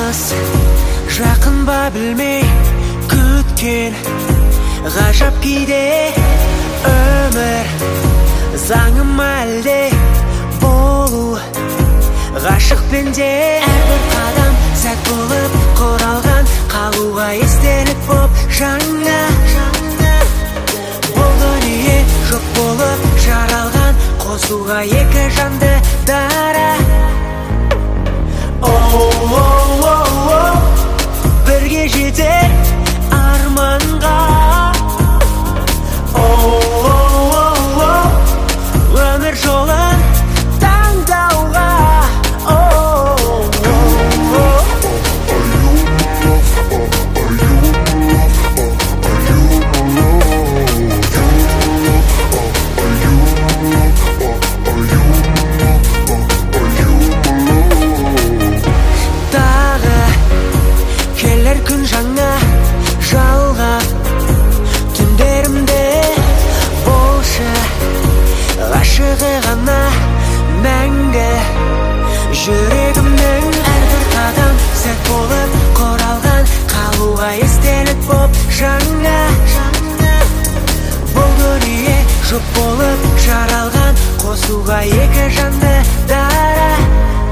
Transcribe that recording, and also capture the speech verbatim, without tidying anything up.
алыс, жақын ба білмей күткен ғажап кейде өмір заңы ма әлде болу ғашық пенде. Әрбір қадам сәт болып құралған, қалуға естелік боп жаңа. Бұл дүние жоқ болып жаралған, қосуға екі жанды дара. Оу-оу-оу-оу, бірге жетер арманға. Оу-оу-оу-оу, өмір жолын таңдауға. Тағы келер күн жаңа жалғап, түндерімде болшы ғашығы ғана мәңгі. Жүрегімнің әрбір қадам сәт болып құралған, қалуға естелік боп жаңа. Бұл дүние жұп болып жаралған, қосуға екі жанды дара.